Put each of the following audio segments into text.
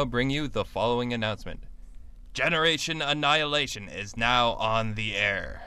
now bring you the following announcement. Generation Annihilation is now on the air.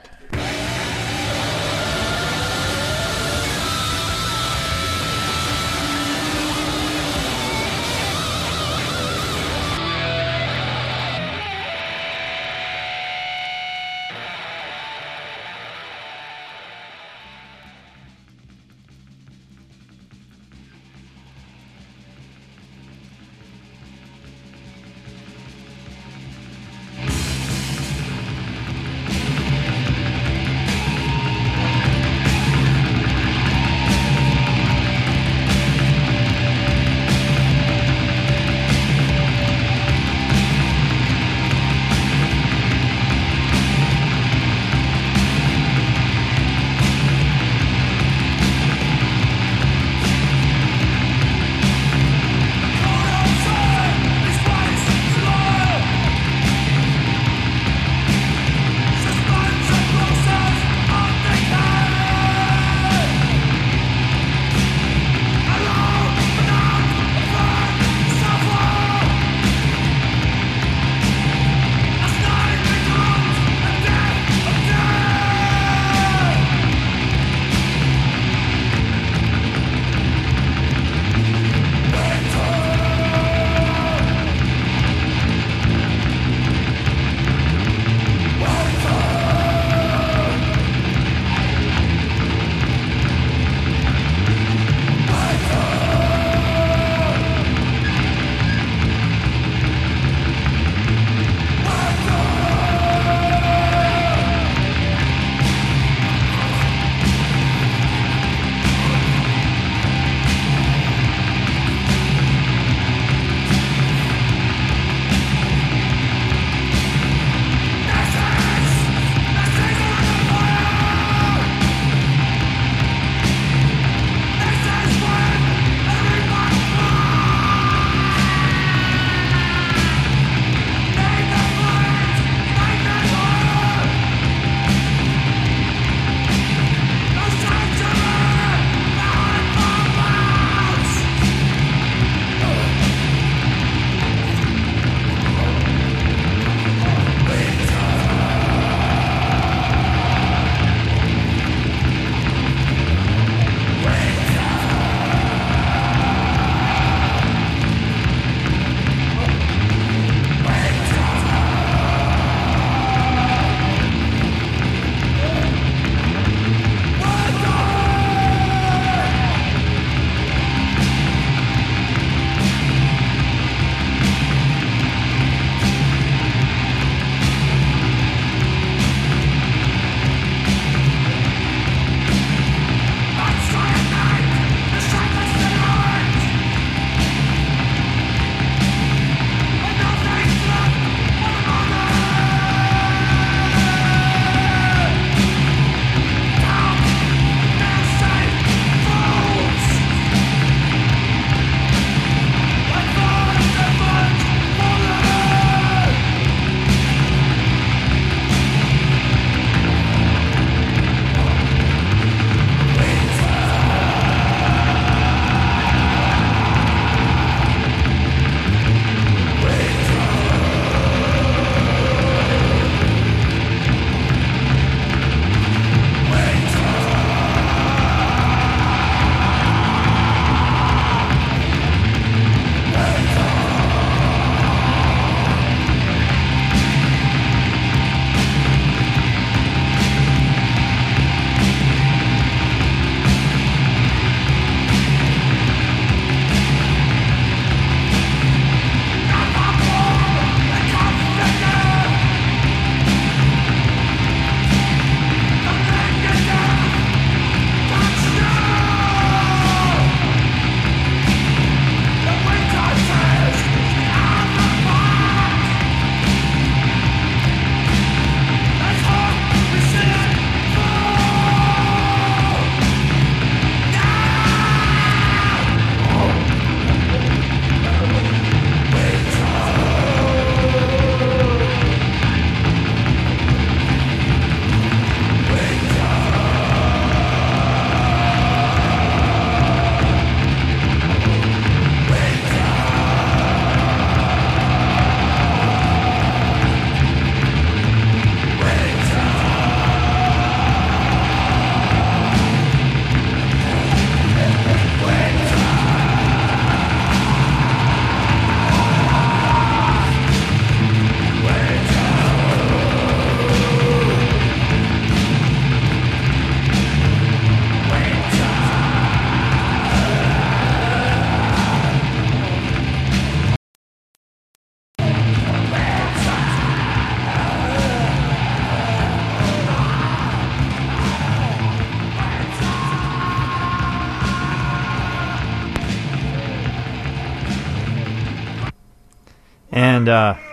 And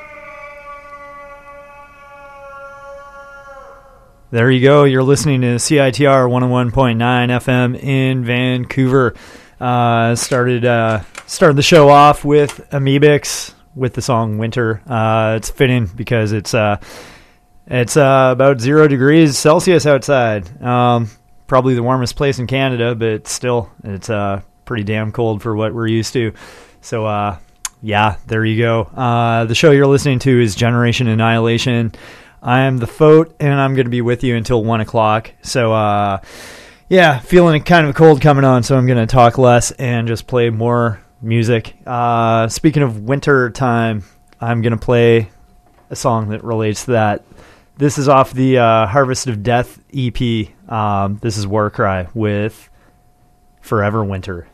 there you go. You're listening to CITR 101.9 FM in Vancouver. Started the show off with Amoebics with the song Winter. It's fitting because it's about 0 degrees Celsius outside. Probably the warmest place in Canada, but still, it's pretty damn cold for what we're used to. So, yeah, there you go. The show you're listening to is Generation Annihilation. I am the Fote, and I'm going to be with you until 1 o'clock. So, yeah, feeling kind of cold coming on, so I'm going to talk less and just play more music. Speaking of winter time, I'm going to play a song that relates to that. This is off the Harvest of Death EP. This is Warcry with Forever Winter.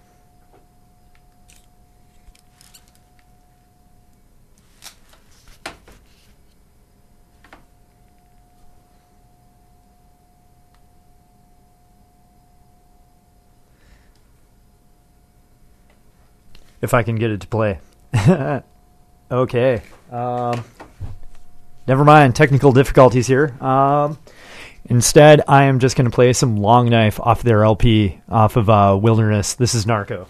If I can get it to play. Okay. Never mind. Technical difficulties here. Instead, I am just going to play some Long Knife off their LP, off of Wilderness. This is Narco.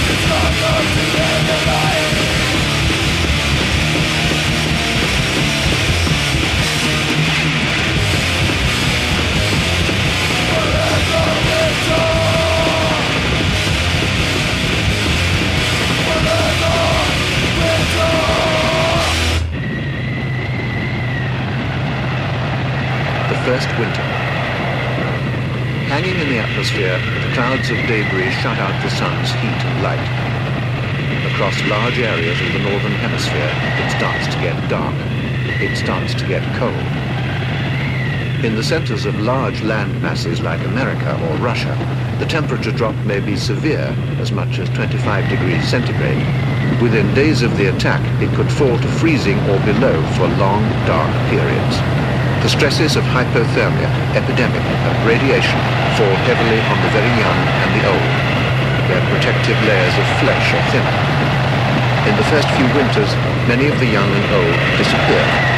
First winter. Hanging in the atmosphere, clouds of debris shut out the sun's heat and light. Across large areas of the northern hemisphere, it starts to get dark. It starts to get cold. In the centers of large land masses like America or Russia, the temperature drop may be severe, as much as 25 degrees centigrade. Within days of the attack, it could fall to freezing or below for long, dark periods. The stresses of hypothermia, epidemic, and radiation fall heavily on the very young and the old. Their protective layers of flesh are thinner. In the first few winters, many of the young and old disappear.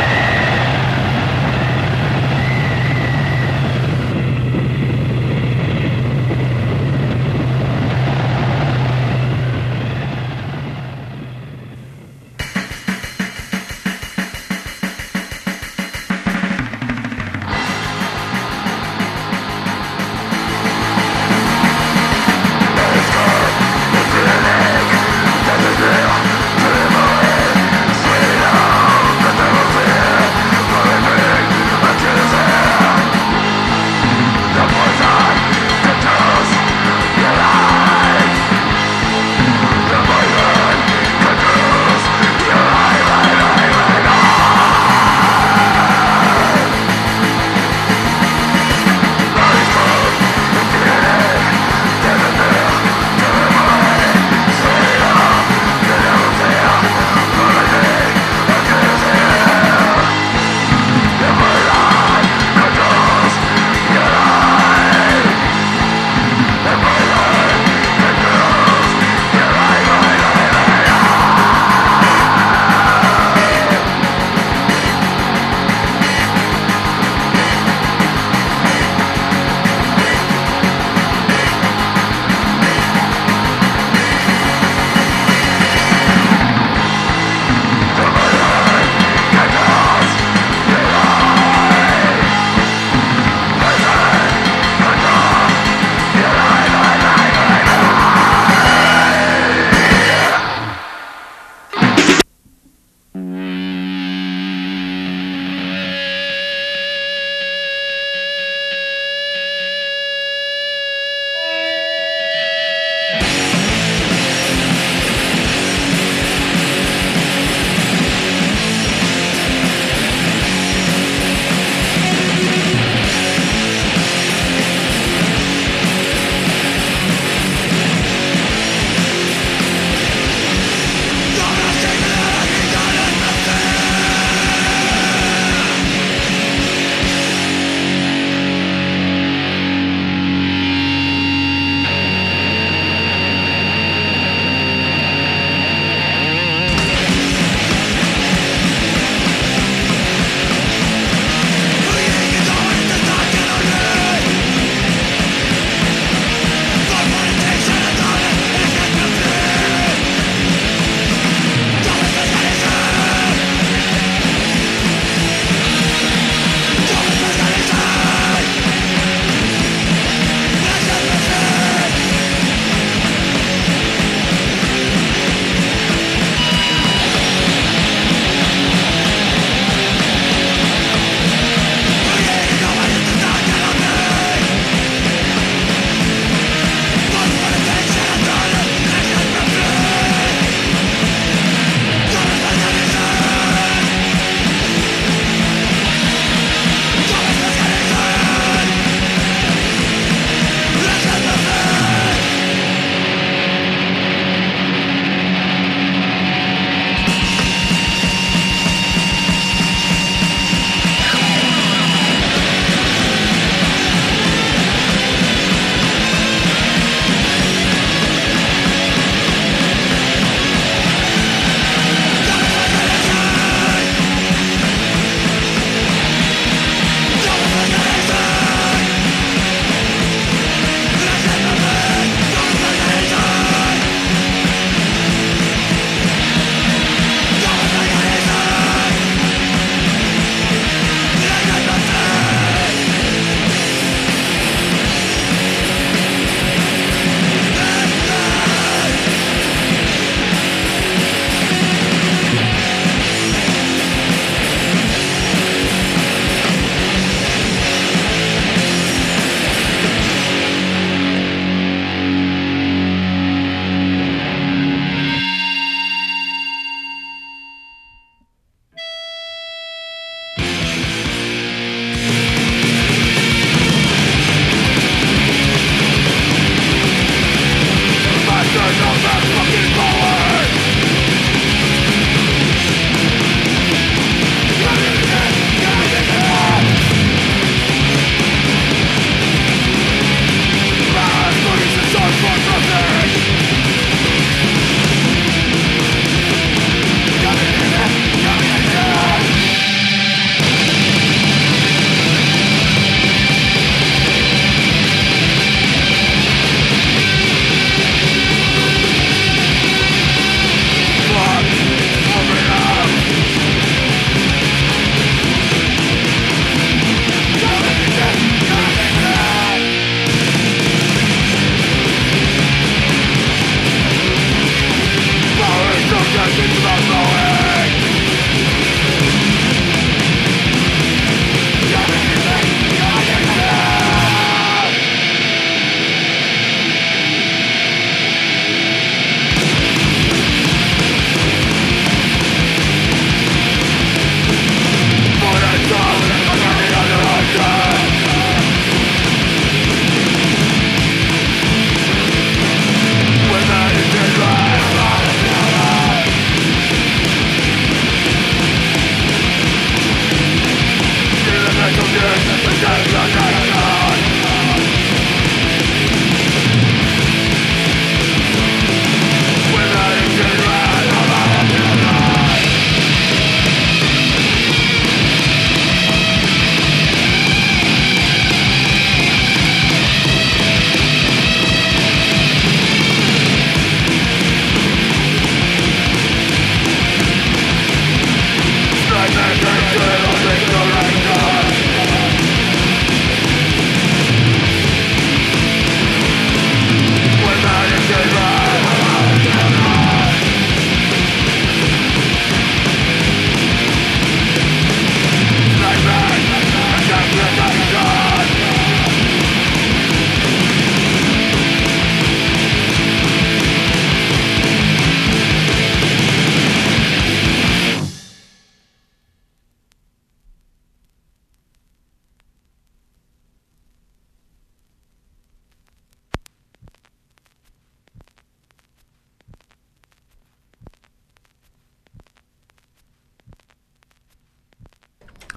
Dreaming,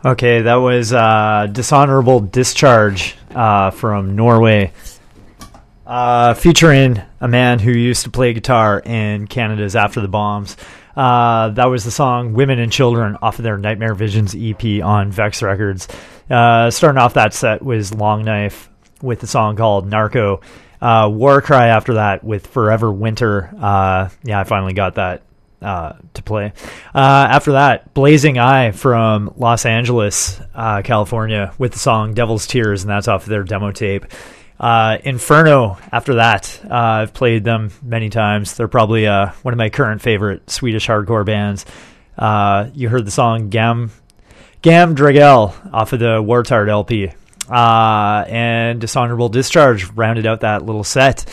Okay, that was Dishonorable Discharge from Norway, featuring a man who used to play guitar in Canada's After the Bombs. That was the song Women and Children off of their Nightmare Visions EP on Vex Records. Starting off that set was Long Knife with the song called Narco. Warcry after that with Forever Winter. I finally got that to play. After that, Blazing Eye from Los Angeles, California, with the song Devil's Tears, and that's off of their demo tape. Inferno after that. I've played them many times. They're probably one of my current favorite Swedish hardcore bands. You heard the song Gam Dragel off of the Wartard LP. And Dishonorable Discharge rounded out that little set.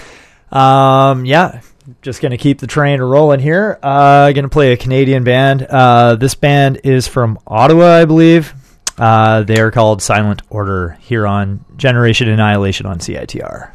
Just going to keep the train rolling here. Going to play a Canadian band. This band is from Ottawa, I believe. They are called Silent Order here on Generation Annihilation on CITR.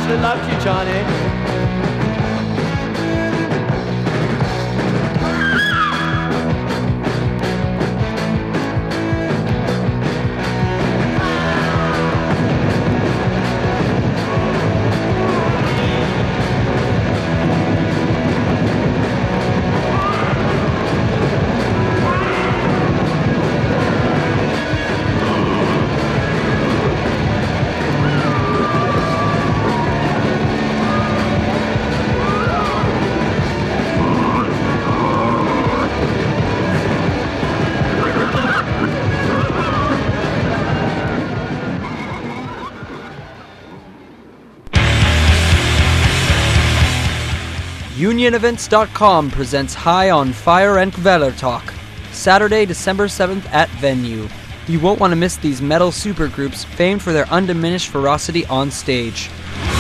actually loved you, Johnny. UnionEvents.com presents High on Fire and Kvelertak, Saturday, December 7th at Venue. You won't want to miss these metal supergroups famed for their undiminished ferocity on stage.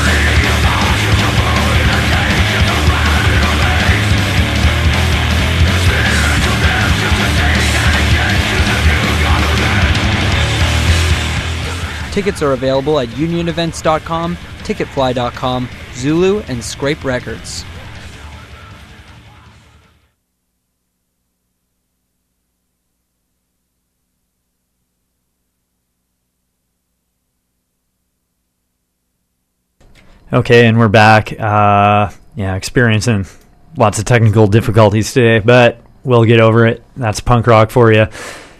Tickets are available at UnionEvents.com, Ticketfly.com, Zulu, and Scrape Records. Okay, and we're back. Experiencing lots of technical difficulties today, but we'll get over it. That's punk rock for you.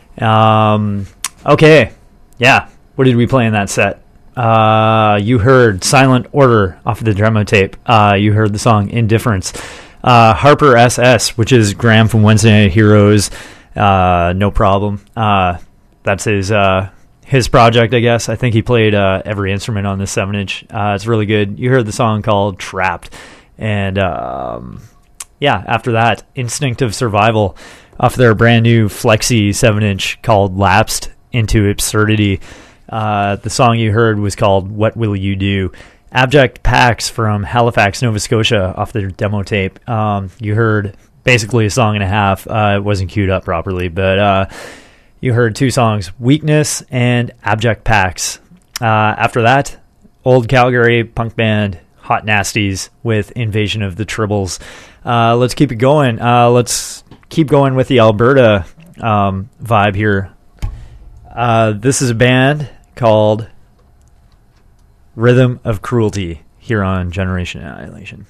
Okay, yeah. What did we play in that set? You heard Silent Order off of the demo tape. You heard the song Indifference. Harper SS, which is Graham from Wednesday Night Heroes. No problem. That's his project, I guess. I think he played every instrument on this 7-inch. It's really good. You heard the song called Trapped. And after that, Instinct of Survival off their brand new Flexi 7-inch called Lapsed into Absurdity. The song you heard was called What Will You Do? Abject Pax from Halifax, Nova Scotia off their demo tape. You heard basically a song and a half. It wasn't queued up properly, but you heard two songs, Weakness and Abject Pax. After that, old Calgary punk band Hot Nasties with Invasion of the Tribbles. Let's keep it going. Let's keep going with the Alberta vibe here. This is a band called Rhythm of Cruelty here on Generation Annihilation.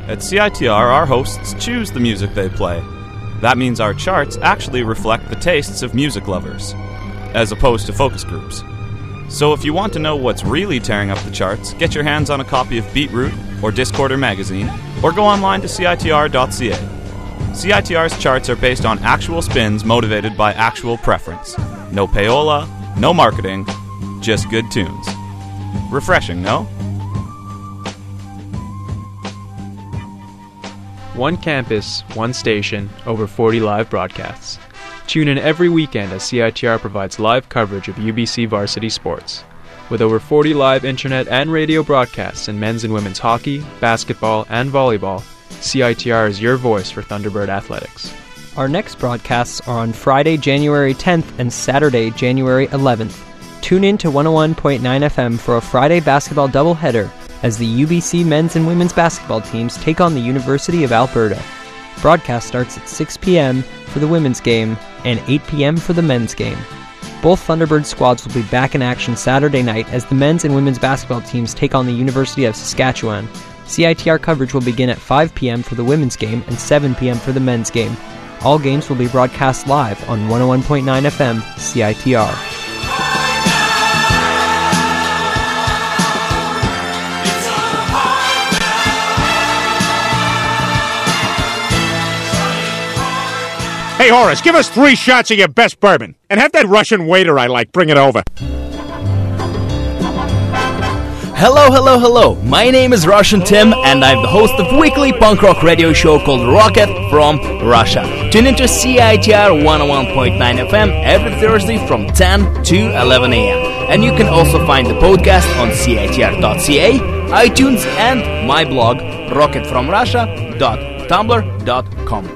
At CITR, our hosts choose the music they play. That means our charts actually reflect the tastes of music lovers, as opposed to focus groups. So if you want to know what's really tearing up the charts, get your hands on a copy of Beatroot or Discorder magazine, or go online to CITR.ca. CITR's charts are based on actual spins motivated by actual preference. No payola, no marketing, just good tunes. Refreshing, no? One campus, one station, over 40 live broadcasts. Tune in every weekend as CITR provides live coverage of UBC varsity sports. With over 40 live internet and radio broadcasts in men's and women's hockey, basketball, and volleyball, CITR is your voice for Thunderbird athletics. Our next broadcasts are on Friday, January 10th and Saturday, January 11th. Tune in to 101.9 FM for a Friday basketball doubleheader as the UBC men's and women's basketball teams take on the University of Alberta. Broadcast starts at 6 p.m. for the women's game and 8 p.m. for the men's game. Both Thunderbird squads will be back in action Saturday night as the men's and women's basketball teams take on the University of Saskatchewan. CITR coverage will begin at 5 p.m. for the women's game and 7 p.m. for the men's game. All games will be broadcast live on 101.9 FM CITR. Hey, Horace, give us 3 shots of your best bourbon. And have that Russian waiter I like bring it over. Hello. My name is Russian Tim, and I'm the host of weekly punk rock radio show called Rocket from Russia. Tune into CITR 101.9 FM every Thursday from 10 to 11 a.m. And you can also find the podcast on CITR.ca, iTunes, and my blog, rocketfromrussia.tumblr.com.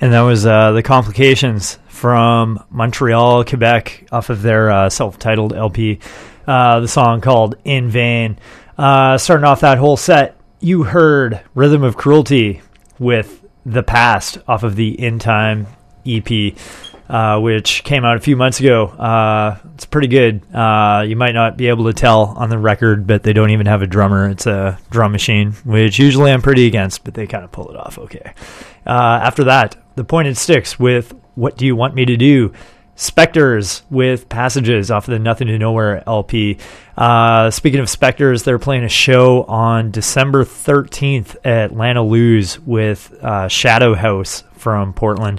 And that was The Complications from Montreal, Quebec, off of their self-titled LP. The song called In Vain. Starting off that whole set, you heard Rhythm of Cruelty with The Past off of the In Time EP, which came out a few months ago. It's pretty good. You might not be able to tell on the record, but they don't even have a drummer. It's a drum machine, which usually I'm pretty against, but they kind of pull it off okay. After that, The Pointed Sticks with What Do You Want Me to Do? Spectres with Passages off of the Nothing to Nowhere LP. Speaking of Spectres, they're playing a show on December 13th at Lana Lou's with Shadow House from Portland.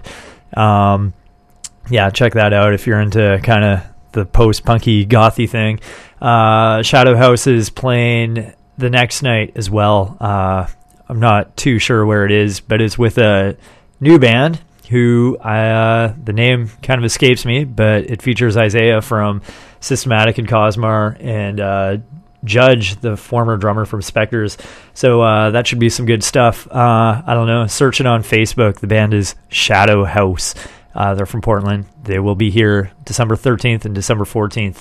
Yeah, check that out if you're into kind of the post-punky gothy thing. Shadow House is playing the next night as well. I'm not too sure where it is, but it's with a new band who the name kind of escapes me, but it features Isaiah from Systematic and Cosmar and Judge, the former drummer from Spectres. So that should be some good stuff. I don't know. Search it on Facebook. The band is Shadow House. They're from Portland. They will be here December 13th and December 14th.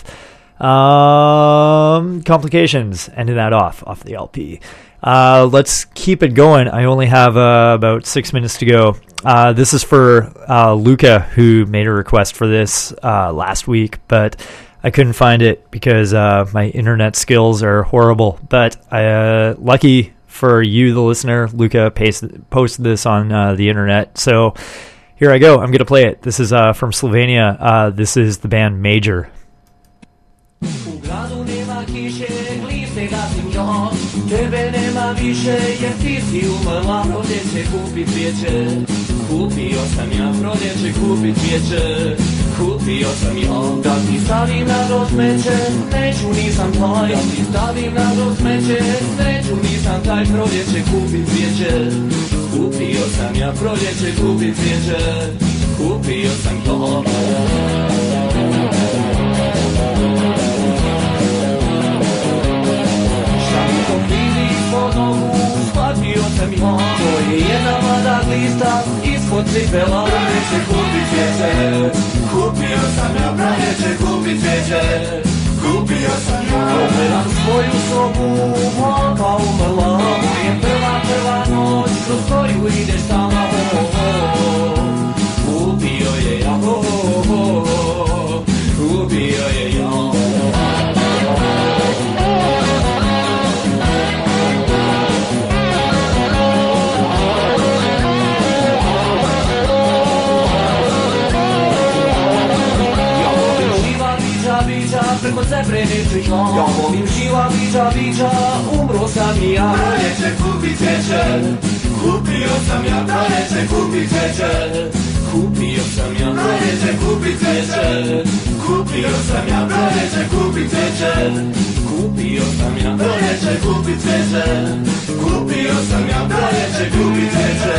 Complications, ending that off the LP. Let's keep it going. I only have about 6 minutes to go. This is for Luca, who made a request for this last week, but I couldn't find it because my internet skills are horrible. But lucky for you, the listener, Luca posted this on the internet. So here I go. I'm going to play it. This is from Slovenia. This is the band Major. Tebe nema više jer ti si umrla, proljeće kupi cvijeće. Kupio sam ja proljeće kupi cvijeće. Kupio sam ja da ti stavim na grob smeće. Neću nisam taj, da ti stavim na grob smeće. Neću nisam taj, proljeće kupi cvijeće. Kupio sam ja proljeće kupi cvijeće. Kupio sam to. Shvatio sam ja, to je jedna mlada glista ispod cipela, neće kupi cvijeće. Kupio sam ja, proljeće kupi cvijeće. Kupio sam ja, pogledam svoju sobu, moka umrla. Je prva noć, kroz koju ideš tamo. Kupio je ja, kupio je ja. Preko Srebreničkih noć, ja volim živa bića, umro sam i ja. Proljeće kupi cvijeće, kupio sam ja. Proljeće kupi cvijeće, kupio sam ja. Proljeće kupi cvijeće, kupio sam ja. Proljeće kupi cvijeće, kupio sam ja. Proljeće kupi cvijeće, kupio sam ja. Proljeće kupi cvijeće.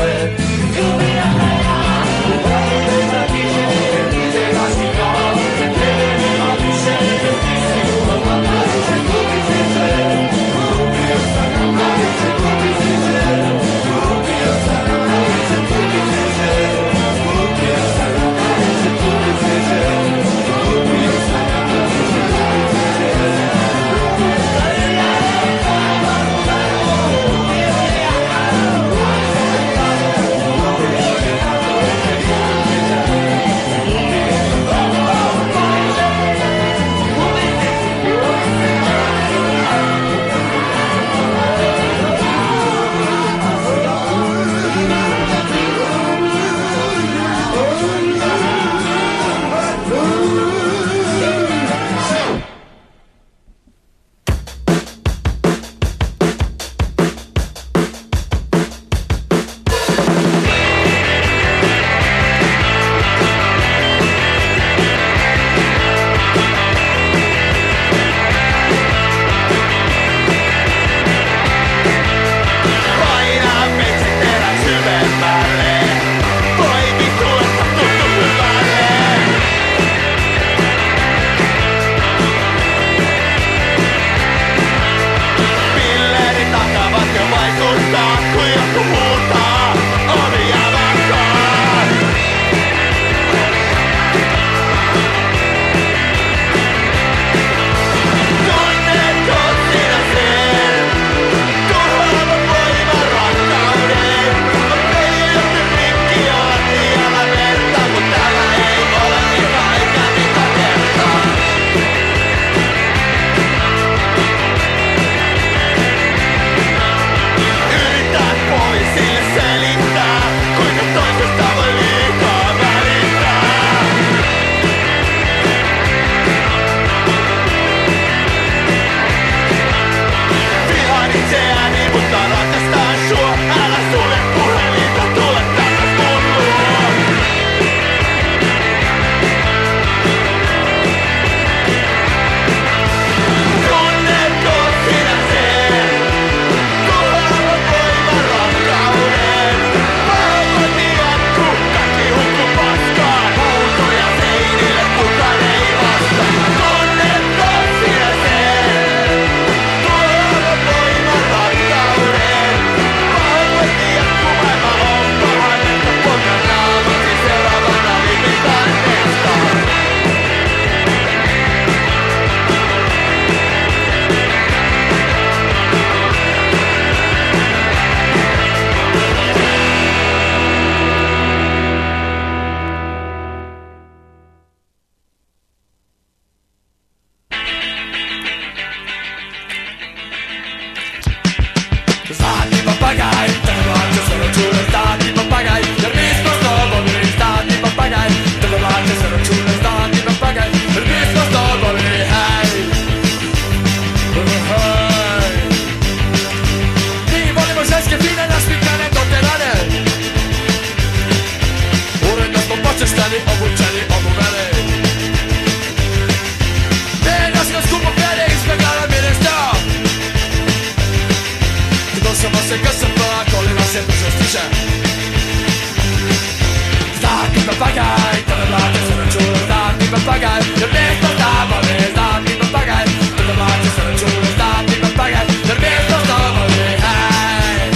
papagaj, jer mjesto s tobom je zlatni papagaj. Kada vlače se račune, zlatni papagaj, jer mjesto s tobom je, hej.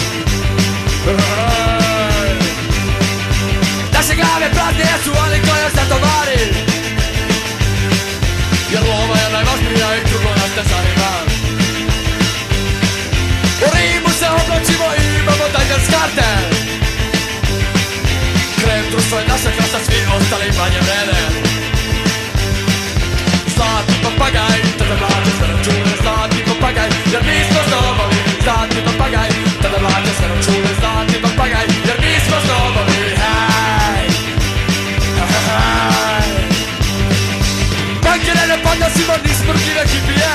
Naše glave prazne jesu oni koji se tovari, jer lova je najvažnija i drugo nas ne zanima. U Rimu se oblačimo i imamo Diners karte. Krem društvo je naša klasa, svi ostali manje vrede. Zlatni papagaj, tada vlače sve račune, zlatni papagaj, jer mi smo znobovi. Zlatni papagaj, tada vlače sve račune, zlatni papagaj, jer mi smo znobovi. Hej, hej. Bankere ne podnosimo, nismo krive kipije.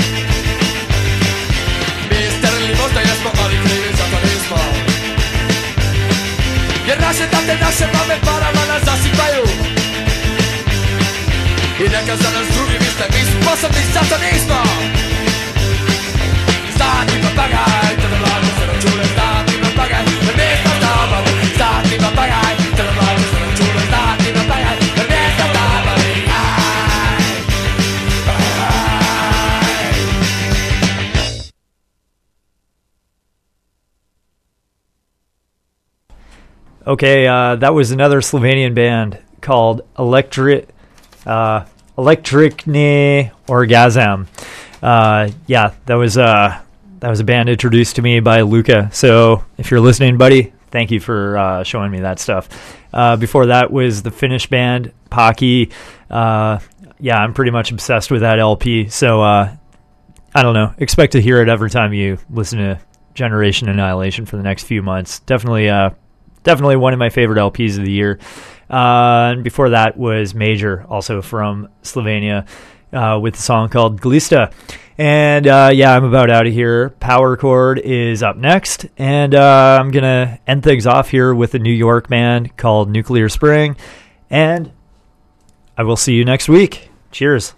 Mi sterili možda jesmo, ali krivi za to nismo. Jer naše tate, naše mame parama nas zasipaju. I neka za nas drugi misle, mi sposobni za to nismo. Zlatni papagaj, tada vlače se račune, zlatni papagaj, jer mi smo znobovi. Zlatni papagaj, tada vlače se račune, zlatni papagaj, jer mi smo znobovi. Okay, that was another Slovenian band called Električni Orgazm. Yeah, that was a band introduced to me by Luca. So if you're listening, buddy, thank you for showing me that stuff. Before that was the Finnish band Paki. Yeah, I'm pretty much obsessed with that LP. So I don't know. Expect to hear it every time you listen to Generation Annihilation for the next few months. Definitely one of my favorite LPs of the year. And before that was Major, also from Slovenia, with a song called Glista. And yeah, I'm about out of here. Power Chord is up next. And I'm going to end things off here with a New York band called Nuclear Spring. And I will see you next week. Cheers.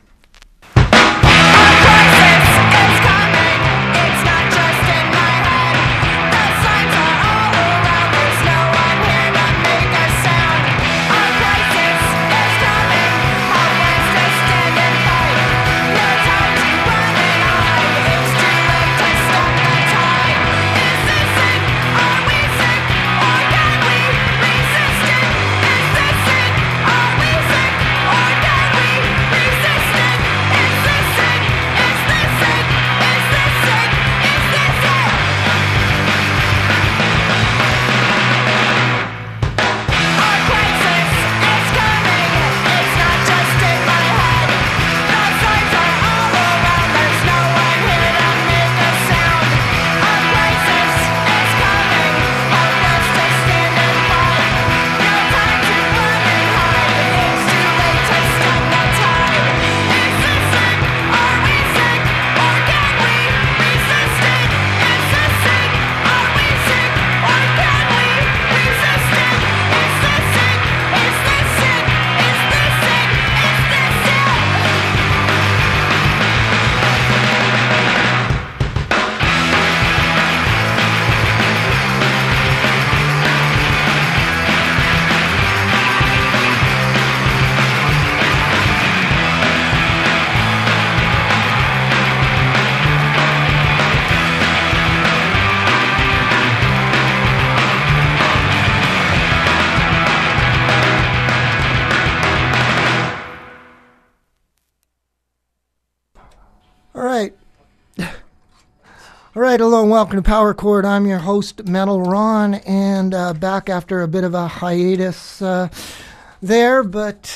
Alright, hello and welcome to Power Chord. I'm your host, Metal Ron, and back after a bit of a hiatus there, but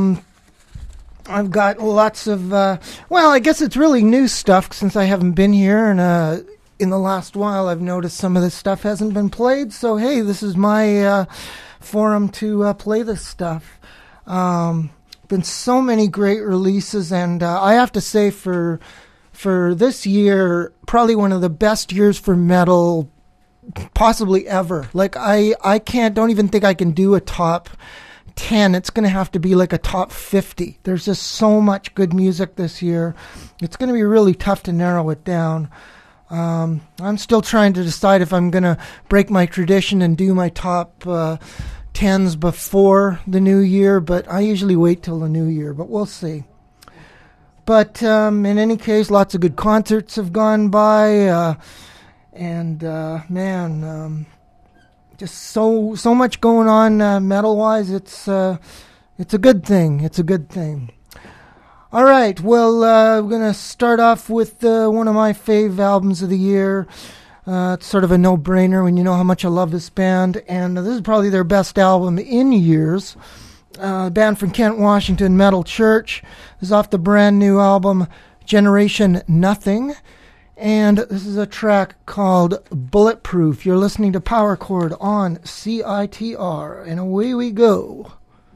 I've got lots of, well, I guess it's really new stuff since I haven't been here, and in the last while I've noticed some of this stuff hasn't been played, so hey, this is my forum to play this stuff. Been so many great releases, and I have to say for this year, probably one of the best years for metal possibly ever. Like, don't even think I can do a top 10. It's going to have to be like a top 50. There's just so much good music this year. It's going to be really tough to narrow it down. I'm still trying to decide if I'm going to break my tradition and do my top 10s before the new year, but I usually wait till the new year, but we'll see. But in any case, lots of good concerts have gone by, just so much going on metal-wise. It's a good thing. It's a good thing. All right, well, we're going to start off with one of my fave albums of the year. It's sort of a no-brainer when you know how much I love this band, and this is probably their best album in years. Band from Kent, Washington, Metal Church. This is off the brand new album, Generation Nothing, and this is a track called Bulletproof. You're listening to Power Chord on CITR, and away we go.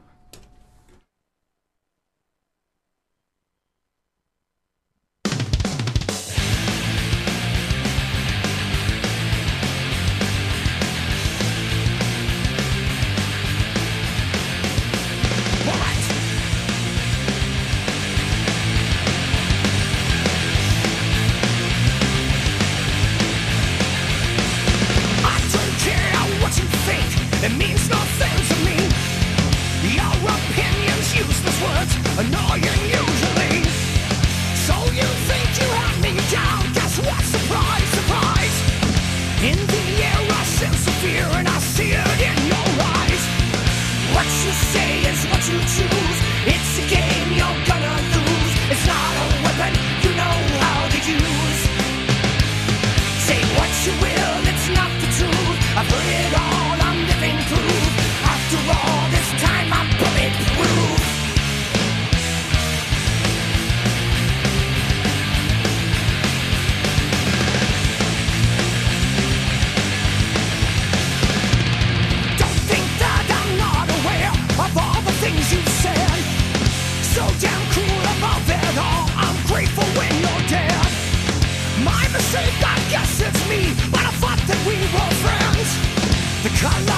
It means nothing to me. Your opinion's useless words, annoying usually. So you think you have me down? Guess what? Surprise, surprise. In the air I sense the fear and I see it in your eyes. What you say is what you choose. It's a game you're gonna lose. It's not a weapon you know how to use. Say what you will, it's not the truth. I've heard it all. After all this time I'm bulletproof. Don't think that I'm not aware of all the things you said. So damn cool above it all, I'm grateful when you're dead. My mistake, I guess it's me, but I thought that we were friends. The color